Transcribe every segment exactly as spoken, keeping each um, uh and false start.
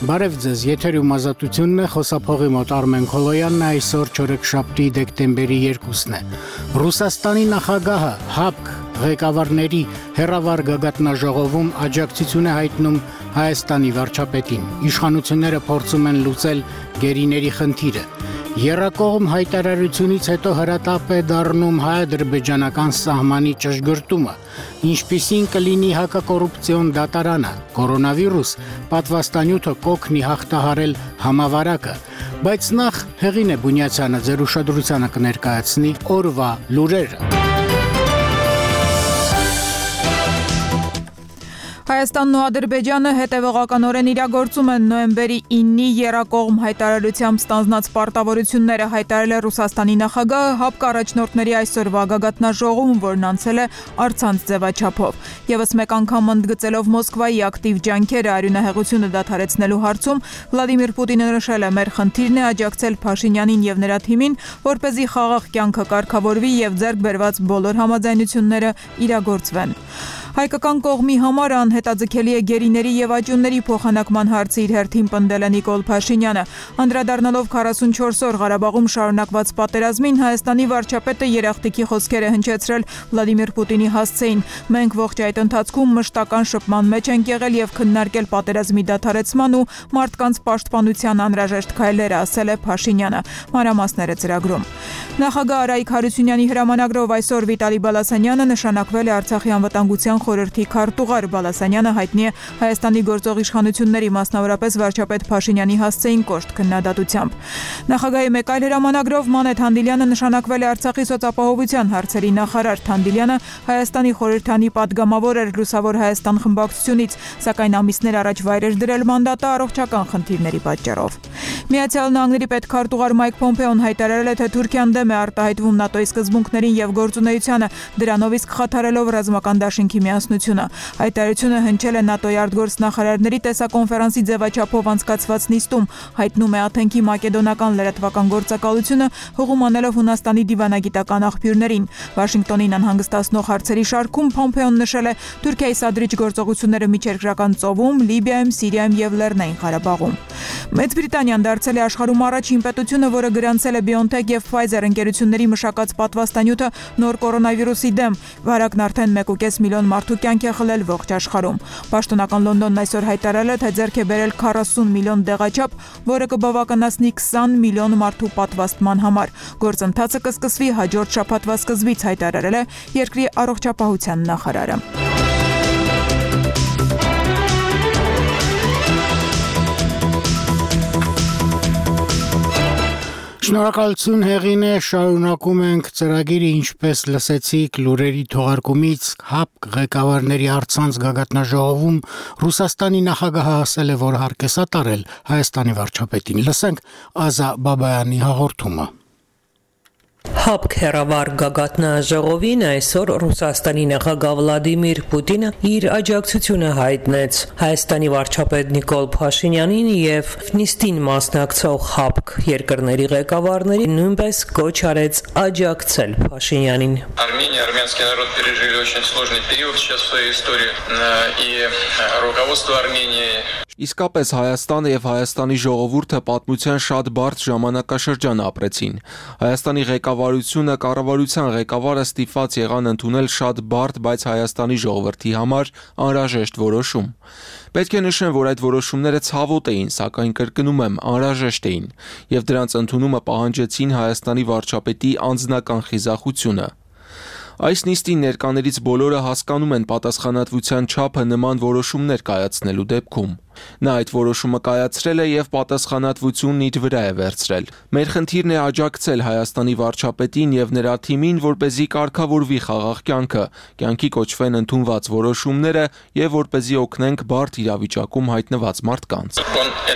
Բարև ձեզ, եթերում ազատությունն է, խոսափողի մոտ Արմեն Քոլոյանն է, այսօր չորեքշաբթի դեկտեմբերի երկուսն է։ Ռուսաստանի նախագահը ՀԱՊԿ ղեկավարների հեռավար գագաթնաժողովում աջակցություն է հայտնում Հայաստանի վարչապետին։ Իշխանությունները փորձում են լուծել գերիների խնդիրը։ Եռակողմ հայտարարությունից հետո հրատապ է դառնում հայ-ադրբեջանական սահմանի ճշգրտումը, ինչպիսին կլինի հակակոռուպցիոն դատարանը, կորոնավիրուս, պատվաստանյութը կօգնի հաղթահարել համավարակը, բայց նախ Հեղինե Բունյացյանը ձեր ուշադրությանը կներկայացնի օրվա լուրերը։ Հայաստանն ու Ադրբեջանը հետևողականորեն իրագործում են նոյեմբերի ինի եռակողմ հայտարարությամբ ստանձնած պարտավորությունները, հայտարարել է Ռուսաստանի նախագահը ՀԱՊԿ առաջնորդների այսօրվա գագաթնաժողովում, որն անցել է առցանց ձևաչափով։ Եվս մեկ անգամ ընդգծելով Մոսկվայի ակտիվ ջանքերը արյունահեղությունը դադարեցնելու հարցում, Վլադիմիր Պուտինը նշել է՝ մեր խնդիրն է աջակցել Փաշինյանին եւ նրա թիմին, որպեսզի խաղաղ կյանքը կարգավորվի եւ ձեռք բերված բոլոր համաձայնությունները իրագործվեն։ Հայկական կողմի համար անհետաձգելի է գերիների եւ աճյունների փոխանակման հարցը իր հերթին պնդել է Նիկոլ Փաշինյանը։ Անդրադառնալով քառասունչորս օր Ղարաբաղում շարունակված պատերազմին, Հայաստանի վարչապետը երախտիկի խոսքեր է հնչեցրել Վլադիմիր Պուտինի հասցեին։ Մենք ողջ այդ ընթացքում մշտական շփման մեջ ենք եղել եւ քննարկել պատերազմի դադարեցման ու մարդկանց պաշտպանության անհրաժեշտ քայլերը, ասել է Փաշինյանը։ Մանրամասները ծրագրում։ Նախագահ Արայիկ Հարությունյանի հրամանագրով այսօր Վիտալի Բալասանյանը նշանակվել է Արցախի անվտանգության խորհրդի քարտուղար։ Բալասանյանը հայտնի է Հայաստանի գործող իշխանությունների, մասնավորապես վարչապետ Փաշինյանի հասցեին կոշտ քննադատությամբ։ Նախագահի մեկ այլ հրամանագրով Մանե Թանդիլյանը նշանակվել է Արցախի սոցապահովության հարցերի նախարար։ Թանդիլյանը Հայաստանի խորհրդանի падգամավոր էր Լուսավոր Հայաստան խմբակցությունից, սակայն ամիսներ առաջ վայր էր դրել մանդատը առողջական խնդիրների պատճառով։ Միացյալ Նահանգների պետքարտուղար Մայք Պոմպեոն հայտարարել է, թե Թուրքիան դեմ է արտահայտվում ՆԱՏՕ-ի սկզբունքներին եւ գործունեությանը, դրանով իսկ խաթարելով ռազմական դաշինքի միասնությունը։ Հայտարարությունը հնչել է ՆԱՏՕ-ի արտգործնախարարների տեսակոնֆերանսի ձևաչափով անցկացված նիստում, հայտնում է Աթենքի մակեդոնական լրատվական գործակալությունը, հողում անելով Հունաստանի դիվանագիտական աղբյուրներին։ Վաշինգտոնին անհանգստացնող հարցերի շարքում Պոմպեոն նշել է Թուրքիայի սադրիչ գործողությունները միջերկրական ծովում, Լիբիայում, Սիրիայում եւ Լեռնային Ղարաբաղում։ Մեծ Բրիտանիան դարձել է աշխարհում առաջին պետությունը, որը գրանցել է BioNTech եւ Pfizer ընկերությունների մշակած պատվաստանյութը նոր կորոնավիրուսի դեմ։ Վարակն արդեն մեկ կես միլիոն մարդու կյանք է խլել ողջ աշխարհում։ Պաշտոնական Լոնդոնն այսօր հայտարարել է, թե ձեռք է բերել քառասուն միլիոն դեղաչափ, որը կբավականացնի քսան միլիոն մարդու պատվաստման համար։ Գործընթացը կսկսվի հաջորդ շաբաթվա սկզբից, հայտարարել է երկրի առողջապահության նախարարը։ Շնորհակալություն Հեղինե, շարունակում ենք ծրագիրը, ինչպես լսեցիք լուրերի թողարկումից, ՀԱՊԿ ղեկավարների առցանց գագաթնաժողովում Ռուսաստանի նախագահը ասել է, որ հարկ է սատարել Հայաստանի վարչապետին։ Լսենք Ազա Բաբայանի հաղորդումը։ ՀԱՊԿ հեռավար գագաթնաժողովին այսօր Ռուսաստանի նախագահ Վլադիմիր Պուտինը իր աջակցությունը հայտնեց Հայաստանի վարչապետ Նիկոլ Փաշինյանին եւ նիստին մասնակցող ՀԱՊԿ երկրների ղեկավարներին, նույնպես կոչ արեց աջակցել Փաշինյանին։ Армения, армянский народ пережили очень сложный период сейчас в своей истории, и руководство Армении Իսկապես Հայաստանը եւ Հայաստանի ժողովուրդը պատմության շատ բարդ ժամանակաշրջան ապրեցին։ Հայաստանի ղեկավարությունը, կառավարության ղեկավարը ստիպված եղան ընդունել շատ բարդ, բայց Հայաստանի ժողովրդի համար անհրաժեշտ որոշում։ Պետք է նշեմ, որ այդ որոշումները ցավոտ էին, սակայն կրկնում եմ, անհրաժեշտ էին, եւ դրանց ընդունումը պահանջեցին Հայաստանի վարչապետի անձնական խիզախությունը։ Այս նիստի ներկաներից բոլորը հասկանում են պատասխանատվության չափը նման որոշումներ կայացնելու դեպքում։ Նա այդ որոշումը կայացրել է եւ պատասխանատվությունն իր վրա է վերցրել։ Մեր խնդիրն է աջակցել Հայաստանի վարչապետին եւ նրա թիմին, որպեսզի կարգավորվի խաղաղ կյանքը, կյանքի կոչվեն ընդունված որոշումները եւ որպեսզի օգնենք բարդ իրավիճակում հայտնված մարդկանց։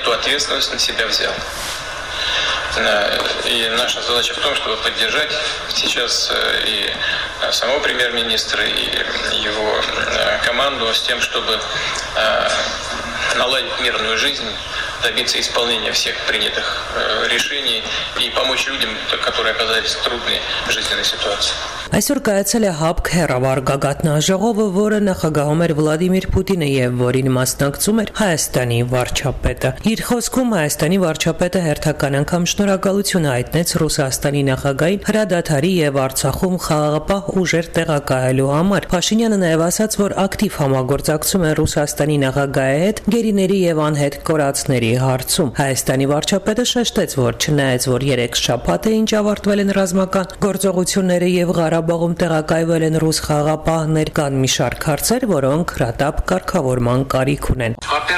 И наша задача в том, чтобы поддержать сейчас и самого премьер-министра, и его команду с тем, чтобы наладить мирную жизнь добиться исполнения всех принятых решений и помочь людям, которые оказались в трудной жизненной ситуации. Այսօր կայացել է ՀԱՊԿ հեռավար գագաթնաժողովը, որը նախագահում էր Վլադիմիր Պուտինը եւ որին մասնակցում էր Հայաստանի վարչապետը։ Իր խոսքում Հայաստանի վարչապետը հերթական անգամ շնորհակալություն հայտնեց Ռուսաստանի նախագահին հրադադարի եւ Արցախում խաղաղապահ ուժեր տեղակայելու համար։ Փաշինյանը նաեւ ասաց, որ ակտիվ համագործակցում է Ռուսաստանի նախագահի հետ գերիների եւ անհետ կորածների հարցում։ Հայաստանի վարչապետը շեշտեց, որ չնայած որ երեք շաբաթ է ինչ ավարտվել են ռազմական գործողությունները եւ Ղարաբաղում տեղակայվել են ռուս խաղաղապահներ, կան մի շարք հարցեր, որոնք հրատապ կարգավորման կարիք ունեն։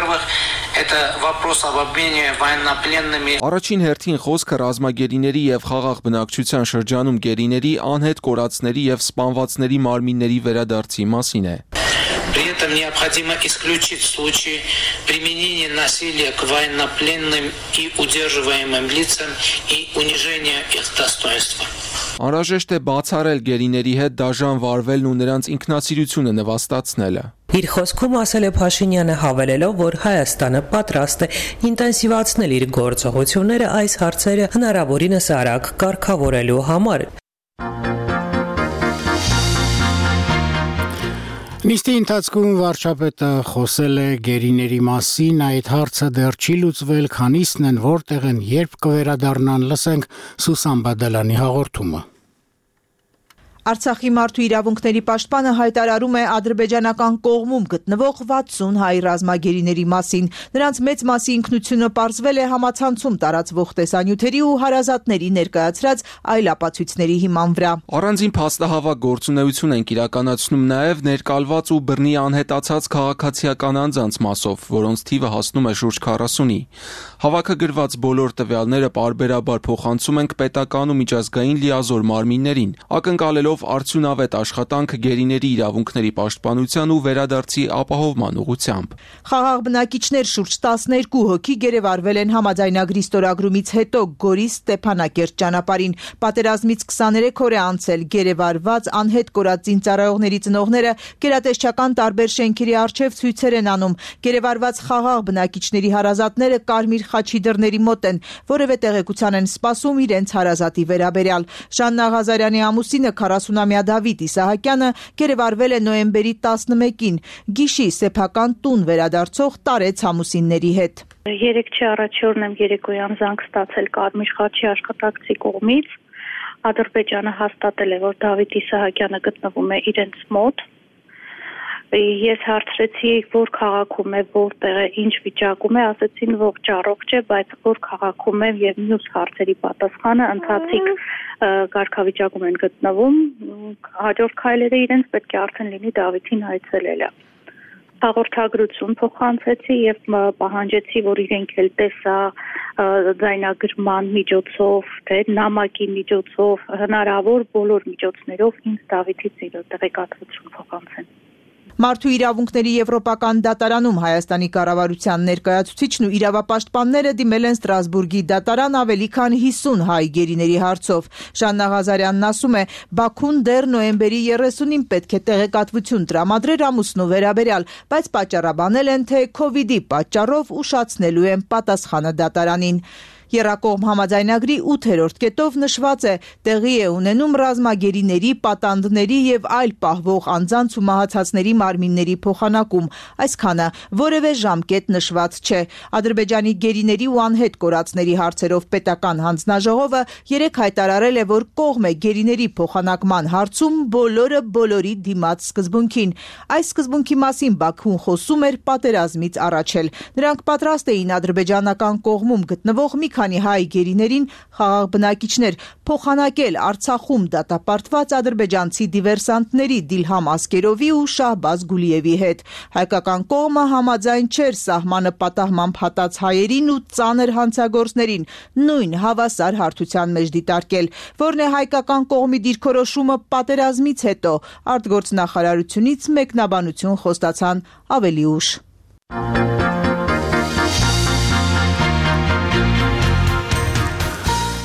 Առաջին հերթին խոսքը ռազմագերիների եւ խաղաղ բնակչության շրջանում գերիների, անհետ կորածների եւ սպանվածների մարմինների վերադարձի մասին է։ При этом необходимо исключить случаи применения насилия к военнопленным и удерживаемым лицам и унижения их достоинства. Անհրաժեշտ է բացառել գերիների հետ դաժան վարվելն ու նրանց ինքնասիրությունը նվաստացնելը։ Իր խոսքում ասել է Փաշինյանը, հավելելով, որ Հայաստանը պատրաստ է ինտենսիվացնել իր գործողությունները այս հարցերը հնարավորինս արագ կարգավորելու համար։ Նիստի ընթացքում վարչապետը խոսել է գերիների մասին, այդ հարցը դեռ չի լուծվել, քանիսն են, որտեղ են, երբ կվերադառնան, լսենք Սուսան Բադալյանի հաղորդումը։ Արցախի մարդու իրավունքների պաշտպանը հայտարարում է ադրբեջանական կողմում գտնվող վաթսուն հայ ռազմագերիների մասին։ Նրանց մեծ մասի ինքնությունը պարզվել է համացանցում տարածվող տեսանյութերի ու հարազատների ներկայացրած այլ ապացույցների հիման վրա։ Առանձին փաստահավաք գործունեություն են իրականացնում նաև ներկալված ու բռնի անհետացած քաղաքացիական անձանց մասով, որոնց թիվը հասնում է շուրջ քառասունի։ Հավաքը գրված բոլոր տվյալները պարբերաբար փոխանցում ենք պետական ու միջազգային լիազոր մարմիններին, ակնկալելով արդյունավետ աշխատանք գերիների իրավունքների պաշտպանության ու վերադարձի ապահովման ուղղությամբ։ Խաղաղ բնակիչներ շուրջ տասներկու հոգի գերեվարվել են համաձայնագրի ստորագրումից հետո Գորիս Ստեփանակերտ ճանապարհին։ Պատերազմից քսաներեք օր է անցել, գերեվարված անհետ կորած զինծառայողների ծնողները գերատեսչական տարբեր շենքերի առջև ցույցեր են անում։ Գերեվարված խաղաղ բնակիչների հարազատները Կարմիր խաչի դռների մոտ են, որևէ տեղեկության են սպասում իրենց հարազատի վերաբերյալ։ Ժաննա Ղազարյանի ամուսինը քառասունամյա Դավիթ Իսահակյանը գերեվարվել է նոյեմբերի տասնմեկին, գիշի սեփական տուն վերադարձող տարեց ամուսինների հետ։ Երեքչի առաջի օրն եմ երեկոյան զանգ ստացել Կարմիր խաչի աշխատակցի կողմից։ Ադրբեջանը հաստատել է, որ Դավիթ Իսահակյանը գտնվում է իրենց մոտ։ Ես հարցրեցի, որ քաղաքում է, որտեղ է, ինչ վիճակում է, ասեցին ողջ առողջ է, բայց որ քաղաքում է եւ մյուս հարցերի պատասխանը ընթացիկ կարգավիճակում են գտնվում։ Հաջորդ քայլերը իրենց պետք է արդեն լինի Դավիթին այցելելը։ Հաղորդագրություն փոխանցեցի եւ պահանջեցի, որ իրենք էլ տեսա ձայնագրման միջոցով, թե նամակի միջոցով, հնարավոր բոլոր միջոցներով ինձ Դավիթից իր տեղեկատվություն փոխանցեն։ Մարդու իրավունքների եվրոպական դատարանում Հայաստանի կառավարության ներկայացուցիչն ու իրավապաշտպանները դիմել են Ստրասբուրգի դատարան ավելի քան հիսուն հայ գերիների հարցով։ Ժաննա Ղազարյանն ասում է, Բաքուն դեռ նոյեմբերի երեսունին պետք է տեղեկատվություն տրամադրեր ամուսնու վերաբերյալ, բայց պատճառաբանել են, թե քովիդի պատճառով ուշացնելու են պատասխանը դատարանին։ Եռակողմ համաձայնագրի ութերորդ կետով նշված է, տեղի է ունենում ռազմագերիների, պատանդների եւ այլ պահվող անձանց ու մահացածների մարմինների փոխանակում, այսքանը որևէ ժամկետ նշված չէ։ Ադրբեջանի գերիների ու անհետ կորածների հարցերով պետական հանձնաժողովը երեկ հայտարարել է, որ կողմ է գերիների փոխանակման հարցում բոլորը բոլորի դիմաց սկզբունքին։ Այս սկզբունքի մասին Բաքուն խոսում էր պատերազմից առաջ էլ։ Նրանք պատրաստ էին ադրբեջանական կողմում գտնվող մի քանի հայ գերիներին խաղաղ բնակիչներ փոխանակել Արցախում դատապարտված ադրբեջանցի դիվերսանտների Դիլհամ Ասկերովի ու Շահբազ Գուլիևի հետ։ Հայկական կողմը համաձայն չէր սահմանը պատահմամբ հատած հայերին ու ծանր հանցագործներին նույն հավասար հարթության մեջ դիտարկել, որն է հայկական կողմի դիրքորոշումը պատերազմից հետո, արտգործնախարարությունից մեկնաբանություն խոստացան ավելի ուշ։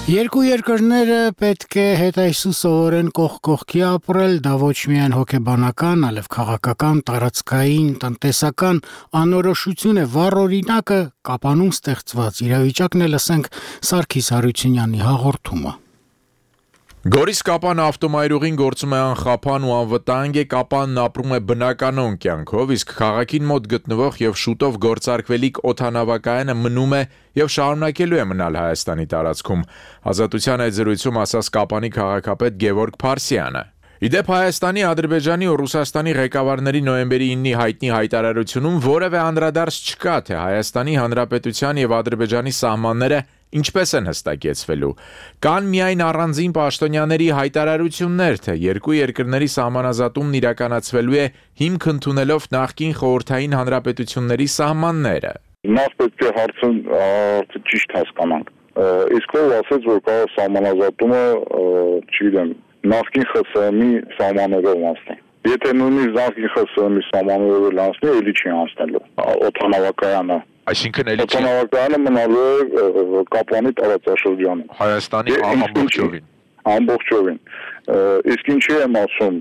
Երկու երկրները պետք է հետայսու սովորեն կողք կողքի ապրել, դա ոչ միայն հոգեբանական, այլև քաղաքական, տարածքային, տնտեսական անորոշություն է, վառ օրինակը Կապանում ստեղծված իրավիճակն է, լսենք Սարգիս Հարությունյանի հաղորդումը։ Գորիս Կապան ավտոմայրուղին գործում է անխափան ու անվտանգ է, Կապանն ապրում է բնականոն կյանքով, իսկ քաղաքին մոտ գտնվող եւ շուտով գործարկվելիք օդանավակայանը մնում է եւ շարունակելու է մնալ Հայաստանի տարածքում։ Ազատության այդ զրույցում ասաց Կապանի քաղաքապետ Գևորգ Փարսյանը։ Իդեպ Հայաստանի, Ադրբեջանի ու Ռուսաստանի ղեկավարների նոյեմբերի իննի հայտնի հայտարարությունում որևէ անդրադարձ չկա, թե Հայաստանի Հանրապետության եւ Ադրբեջանի սահմանները ինչպես են հստակեցվելու։ Կան միայն առանձին պաշտոնյաների հայտարարություններ, թե երկու երկրների սահմանազատումն իրականացվելու է հիմք ընդունելով նախկին խորհրդային հանրապետությունների սահմանները։ Նախ պետք է հարցը ճիշտ հասկանանք։ Իսկ ով ասեց, որ կա սահմանազատումը, չգիտեմ, նախկին ԽՍՀՄ-ի սահմաններով անցնի։ Եթե նույնիսկ նախկին ԽՍՀՄ-ի սահմաններով անցնի, էլի չի անցնելու օդանավակայանը։ Այսինքն էլի օդանավակայանը մնալու է Կապանի տարածաշրջանում։ Հայաստանի ամբողջովին։ Ամբողջովին։ Իսկ ինչի եմ ասում,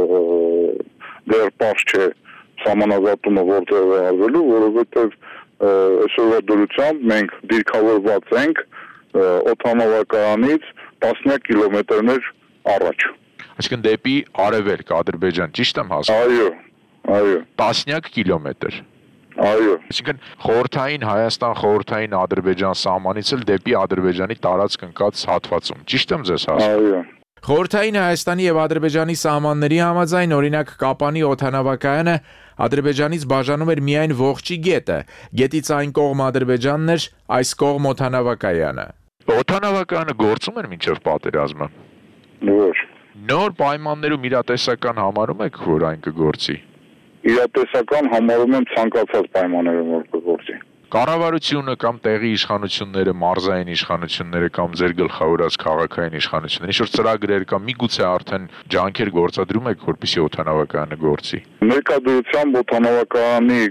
դեռ պարզ չէ սահմանազատումը որտեղ է արվելու, որովհետև այսօրվա դրությամբ մենք դիրքավորված ենք օդանավակայանից տասնյակ կիլոմետրներ առաջ։ Այսինքն դեպի արևելք Ադրբեջան, ճիշտ եմ հասկանում։ Այո, այո։ տասնյակ կիլոմետր։ Այո։ Այսինքն խորհրդային Հայաստան, խորհրդային Ադրբեջան սահմանից էլ դեպի Ադրբեջանի տարածք ընկած հատվածում։ Ճիշտ եմ ձեզ հասկանում։ Այո։ Խորհրդային Հայաստանի եւ Ադրբեջանի սահմանների համաձայն օրինակ Կապանի օդանավակայանը Ադրբեջանից բաժանում էր միայն ողջի գետը, գետից այն կողմ Ադրբեջանն էր, այս կողմ օդանավակայանը։ Օդանավակայանը գործում էր մինչև պատերազմը։ Ոչ։ Նոր պայմաններում իրատեսական համարում եք, որ այն կգործի։ Իրատեսական համարում եմ ցանկացած պայմաններում որ կգործի։ Կառավարությունը կամ տեղի իշխանությունները, մարզային իշխանությունները կամ ձեր գլխավորած քաղաքային իշխանությունները ինչ-որ ծրագրեր կամ միգուցե արդեն ջանքեր գործադրում եք, որպեսզի օդանավակայանը գործի։ Ներկայությամբ օդանավակայանի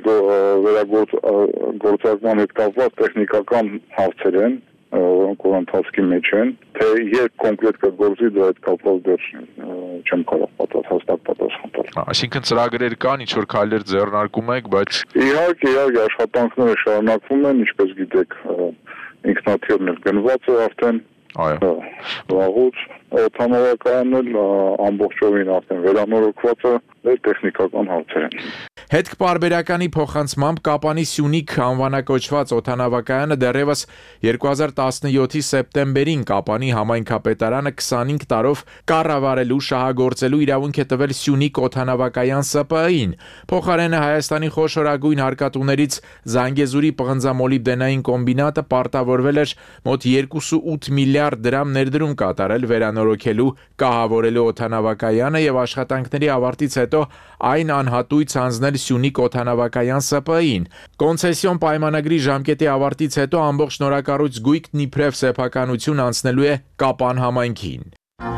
վերագործարկման հետ կապված տեխնիկական հարցեր են, որոնք որ ընթացքի մեջ են, թե երբ կոնկրետ կգործի դա հետ կապված դեռ չեմ կարող պատասխան հստակ պատասխան տալ։ Այսինքն ծրագրեր կան, ինչ որ քայլեր ձեռնարկում եք, բայց իհարկե, իհարկե աշխատանքները շարունակվում են, ինչպես գիտեք, ինքնաթիռն էլ գնված է արդեն։ Այո։ Վաղուց օդանավակայանն էլ ամբողջովին արդեն վերանորոգված է, դեռ տեխնիկական հարցեր են։ Հետքպարբերականի փոխանցմամբ Կապանի Սյունիք անվանակոչված օդանավակայանը դեռևս երկու հազար տասնյոթի սեպտեմբերին Կապանի համայնքապետարանը քսանհինգ տարով կառավարելու շահագործելու իրավունք է տվել Սյունիք օդանավակայան Ս Պ Ը-ին։ Փոխարենը Հայաստանի խոշորագույն հարկատուներից Զանգեզուրի պղնձամոլիբդենային կոմբինատը պարտավորվել էր մոտ երկուսունութ միլիարդ դրամ ներդրում կատարել վերանորոգելու, կահավորելու օդանավակայանը եւ աշխատանքների ավարտից հետո այն անհատույց հանձնել Սյունիք օդանավակայան Ս Պ Ը-ին։ Կոնցեսիոն պայմանագրի ժամկետի ավարտից հետո ամբողջ նորակառույց գույքն իբրև սեփականություն անցնելու է Կապան համայնքին։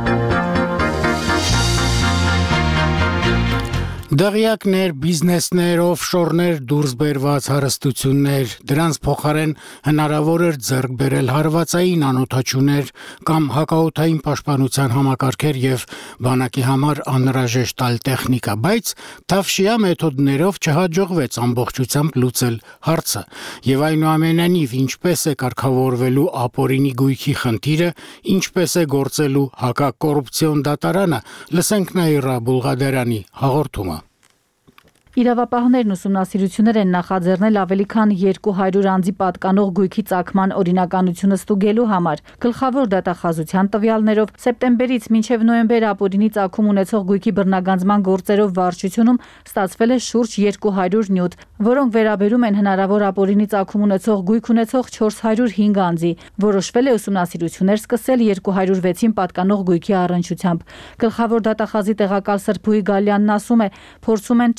Դղյակներ, բիզնեսներ, օֆշորներ, դուրս բերված հարստություններ, դրանց փոխարեն հնարավոր էր ձեռք բերել հարվածային անօդաչուներ կամ հակաօդային պաշտպանության համակարգեր եւ բանակի համար անհրաժեշտ այլ տեխնիկա, բայց Թավշյա մեթոդներով չհաջողվեց ամբողջությամբ լուծել հարցը։ Եվ այնուամենայնիվ ինչպես է կարգավորվելու ապօրինի գույքի խնդիրը, ինչպես է գործելու հակակոռուպցիոն դատարանը, լսենք Նաիրա Բուլղադարյանի հաղորդումը։ Իրավապահներն ուսումնասիրություններ են նախաձեռնել ավելի քան երկու հարյուր անձի պատկանող գույքի ծագման օրինականությունը ստուգելու համար։ Գլխավոր դատախազության տվյալներով սեպտեմբերից մինչև նոյեմբեր ապօրինի ծագում ունեցող գույքի բռնագանձման գործերով վարչությունում ստացվել է շուրջ երկու հարյուր նյութ, որոնք վերաբերում են հնարավոր ապօրինի ծագում ունեցող գույք ունեցող չորս հարյուր հինգ անձի։ Որոշվել է ուսումնասիրություններ սկսել երկու հարյուր վեցին պատկանող գույքի առնչությամբ։ Գլխավոր դատախազի տեղակալ Սրբուհի Գալյանն ասում է, փորձում են ճշտել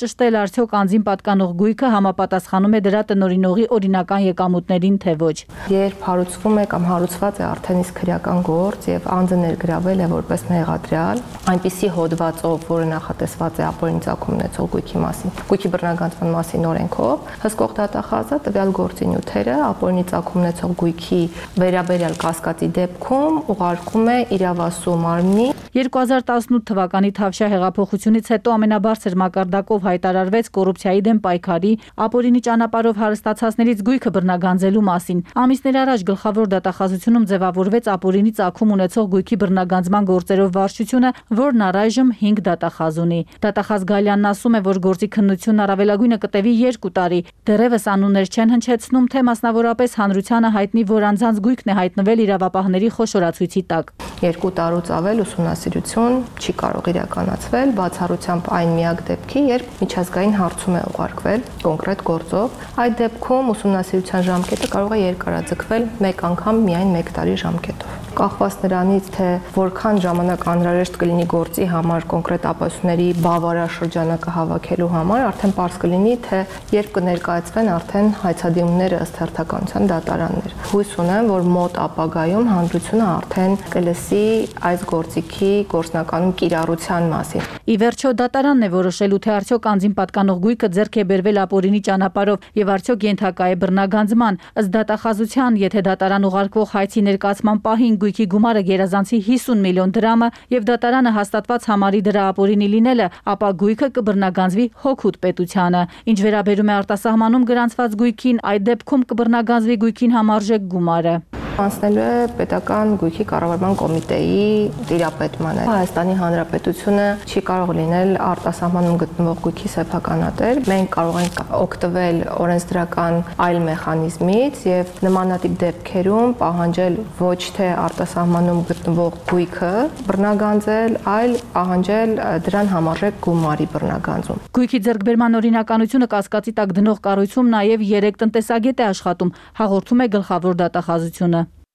արդյոք անձին պատկանող գույքը համապատասխանում է դրա տնօրինողի օրինական եկամուտներին, թե ոչ։ Երբ հարուցվում է կամ հարուցված է արդեն իսկ քրեական գործ եւ անձը ներգրավել է որպես մեղադրյալ, այնպիսի հոդվածով, որը նախատեսված է ապօրինի ծագում ունեցող գույքի մասին, գույքի բռնագանձման մասին օրենքով, հսկող դատախազը տվյալ գործի նյութերը ապօրինի ծագում ունեցող գույքի վերաբերյալ կասկածի դեպքում ուղարկում է իրավասու մարմնի։ երկու հազար տասնութ թվականի Թավշյա հեղափոխությունից հետո ամենաբարձր մակարդակով հայտարարվեց կոռուպցիայի դեմ պայքարի, ապօրինի ճանապարհով հարստացածներից գույքը բռնագանձելու մասին։ Ամիսներ առաջ գլխավոր դատախազությունում ձևավորվեց ապօրինի ծագում ունեցող գույքի բռնագանձման գործերով վարչությունը, որն առայժմ հինգ դատախազ ունի։ Դատախազ Գալյանն ասում է, որ գործի քննությունն առավելագույնը կտևի երկու տարի։ Դեռևս անուններ չեն հնչեցնում, թե մասնավորապես հանրությանը հայտնի, որ անձանց գույքն է հայտնվել իրավապահների խոշորացույցի տակ։ Երկու տարուց ավել ուսումնասիրություն չի կարող իրականացվել բացառությամբ այն միակ դեպքի, երբ միջազգային հարցում է ուղարկվել կոնկրետ գործով։ Այդ դեպքում ուսումնասիրության ժամկետը կարող է երկարաձգվել մեկ անգամ միայն մեկ տարի ժամկետով։ Կախված նրանից, թե որքան ժամանակ անհրաժեշտ կլինի գործի համար կոնկրետ ապահովությունների բավարար շրջանակը հավաքելու համար, արդեն պարզ կլինի, թե երբ կներկայացվեն արդեն հայցադիմումները ըստ հերթականության դատարաններ։ Հույս ունեմ, որ մոտ ապագայում հանրությունը արդեն կլսի այս գործիքի գործնականում կիրառության մասին։ Ի վերջո դատարանն է որոշելու, թե արդյոք անձին պատկանող գույքը ձեռք է բերվել ապօրինի ճանապարհով եւ արդյոք ենթակա է բռնագանձման։ Ըստ դատախազության, եթե դատարան ուղարկվող հայցի ներկայացման պահին գույքի գումարը գերազանցի հիսուն միլիոն դրամը եւ դատարանը հաստատված համարի դրա ապօրինի լինելը, ապա գույքը կբռնագանձվի հօգուտ պետությանը։ Ինչ վերաբերում է արտասահմանում գրանցված գույքին, այդ դեպքում կբռնագանձվի գույքին համարժեք գումարը։ Անցնելու է պետական գույքի կառավարման կոմիտեի տիրապետմանը։ Հայաստանի Հանրապետությունը չի կարող լինել արտասահմանում գտնվող գույքի սեփականատեր։ Մենք կարող ենք օգտվել օրենսդրական այլ մեխանիզմից եւ նմանատիպ դեպքերում պահանջել ոչ թե արտասահմանում գտնվող գույքը բռնագանձել, այլ պահանջել դրան համարժեք գումարի բռնագանձում։ Գույքի ձեռքբերման օրինականությունը կասկածի տակ դնող կառույցում նաեւ երեք տնտեսագետ է աշխատում, հաղորդում է գլխավոր դատախազությունը։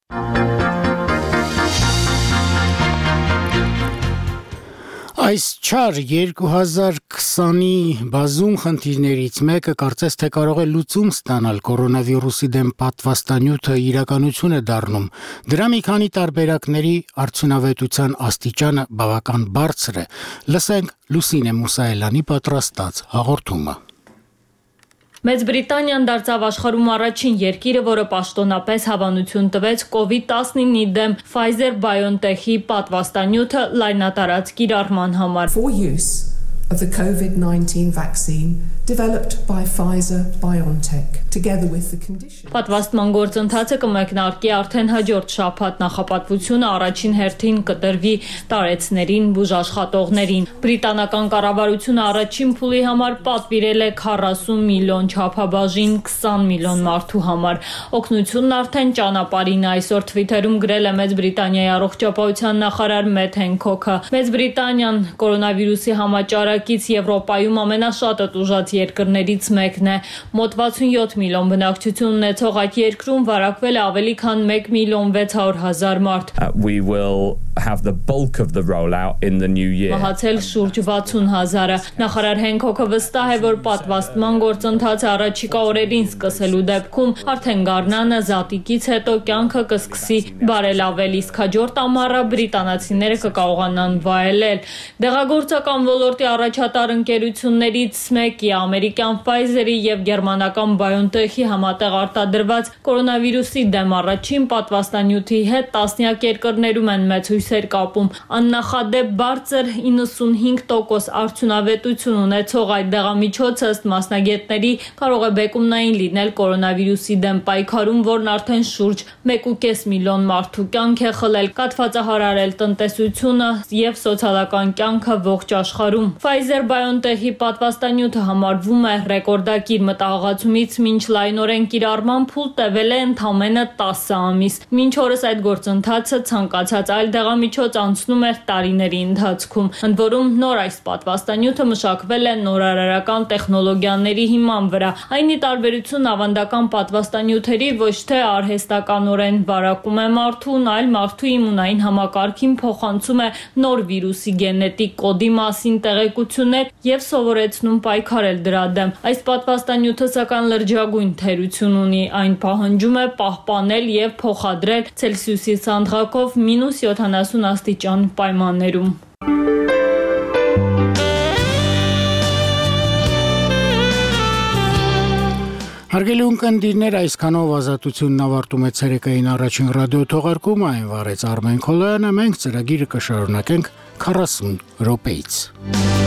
Այս չար երկու հազար քսանի բազում խնդիրներից մեկը կարծես թե կարող է լուծում ստանալ կորոնավիրուսի դեմ պատվաստանյութը իրականություն է դառնում։ Դրա մի քանի տարբերակների արդյունավետության աստիճանը բավական բարձր է։ Լսենք Լուսինե Մուսայելյանի պատրաստած հաղորդումը։ Մեծ Բրիտանիան դարձավ աշխարհում առաջին երկիրը, որը պաշտոնապես հավանություն տվեց կովիդ տասնինի դեմ Pfizer-BioNTech-ի պատվաստանյութը լայնատարած կիրառման համար։ For use of the COVID nineteen vaccine developed by Pfizer-BioNTech together with the condition. Պատվաստման գործընթացը կմեկնարկի արդեն հաջորդ շաբաթ, նախապատվությունը առաջին հերթին կտրվի տարեցներին, բուժաշխատողներին։ Բրիտանական կառավարությունը առաջին փուլի համար պատվիրել է քառասուն միլիոն չափաբաժին քսան միլիոն մարդու համար։ Օգնությունն արդեն ճանապարհին է, այսօր Twitter-ում գրել է Մեծ Բրիտանիայի առողջապահության նախարար Մեթ Հենքոքը։ Մեծ Բրիտանիան կորոնավիրուսի համաճարակից Եվրոպայում ամենաշատը տուժած երկրներից մեկն է։ Մոտ վաթսունյոթ միլիոն բնակչություն ունեցող այդ երկրում վարակվել է ավելի քան մեկ միլիոն վեց հարյուր հազար մարդ։ We will have the bulk of the rollout in the new year. Մահացել շուրջ վաթսուն հազարը։ Նախարար Հենքոքը վստահ է, որ պատվաստման գործընթացը առաջիկա օրերին սկսելու դեպքում արդեն գարնանը զատիկից հետո կյանքը կսկսի բարելավել, իսկ հաջորդ ամառը բրիտանացիները կկարողանան վայելել։ Դեղագործական ոլորտի առաջատար ընկերություններից մեկի ամերիկյան Pfizer-ի եւ գերմանական BioNTech-ի համատեղ արտադրված կորոնավիրուսի դեմ առաջին պատվաստանյութի հետ տասնյակ երկրներում են մեծ հույսեր կապում։ Աննախադեպ բարձր իննսունհինգ տոկոս արդյունավետություն ունեցող այդ դեղամիջոցը ըստ մասնագետների կարող է բեկումնային լինել կորոնավիրուսի դեմ պայքարում, որն արդեն շուրջ մեկ ու կես միլիոն մարդու կյանք է խլել, կաթվածահարարել տնտեսությունը եւ սոցիալական կյանքը ողջ աշխարհում։ Pfizer-BioNTech-ի պատվաստանյութը համարվում է ռեկորդակիր մտահղացումից մինչ լայնորեն կիրառման փուլ տևել է ընդամենը տասը ամիս։ Մինչ օրս այդ գործընթացը ցանկացած այլ դեղամիջոց լրատվամիջոց անցնում էր տարիների ընթացքում, ընդ որում նոր այս պատվաստանյութը մշակվել է նորարարական տեխնոլոգիաների հիման վրա։ Այն ի տարբերություն ավանդական պատվաստանյութերի ոչ թե արհեստականորեն վարակում է մարդուն, այլ մարդու իմունային համակարգին փոխանցում է նոր վիրուսի գենետիկ կոդի մասին տեղեկություններ եւ սովորեցնում պայքարել դրա դեմ։ Այս պատվաստանյութը սակայն լրջագույն թերություն ունի, այն պահանջում է պահպանել եւ փոխադրել Ցելսիուսի ցանդղակով մինուս յոթանասուն աստիճան պայմաններում։ Հարգելի ունկնդիրներ, այսքանով ազատությունն ավարտում է ցերեկային առաջին ռադիոթողարկումը, այն վարեց Արմեն Քոլոյանը, մենք ծրագիրը կշարունակենք քառասուն րոպեից։